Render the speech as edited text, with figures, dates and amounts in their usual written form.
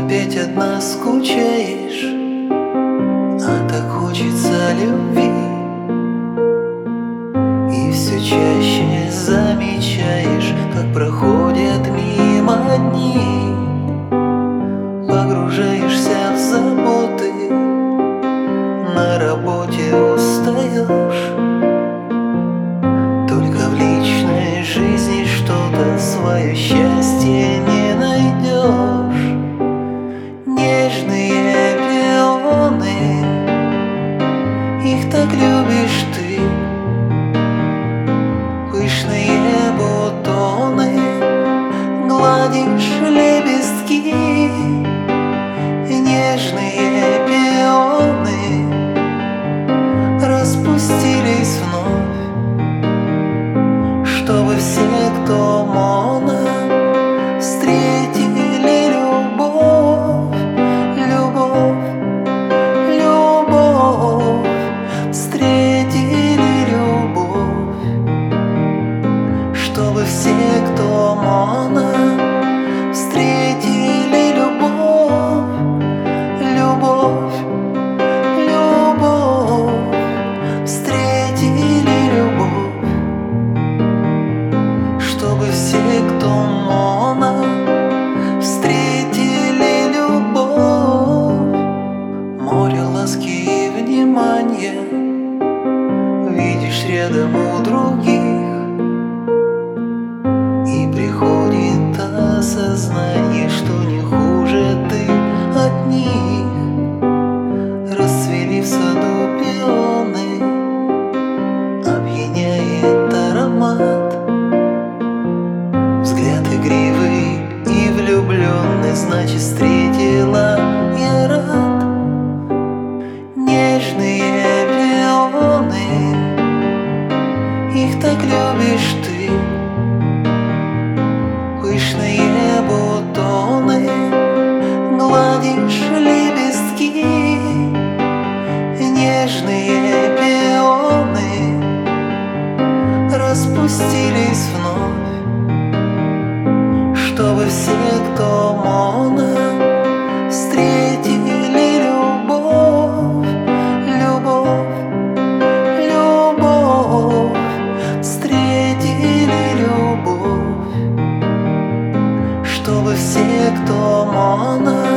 опять одна скучаешь, а так хочется любви. И все чаще замечаешь, как проходят мимо дни. Погружаешься в заботы, на работе устаешь. Только в личной жизни что-то свое счастье не найдешь. Нежные пионы, их так любишь ты. Пышные бутоны, гладишь лепестки. Нежные пионы распустились вновь, чтобы все, кто мона, встретили любовь, любовь, любовь, встретили любовь, чтобы все, кто мона, встретили любовь, любовь, любовь, встретили любовь, чтобы все, кто мона, встретили любовь. Море ласки и внимания видишь рядом у других, и приходит осознание, что не хуже ты от них. Расцвели в саду пионы, опьяняет аромат. Взгляд игривый и влюбленный, значит, встретила я рад. Нежные пионы, их так любишь ты. Пышные бутоны, гладишь лепестки. Нежные пионы распустились вновь, чтобы все, кто мона, встретили любовь, любовь, любовь, встретили любовь, чтобы все, кто мона,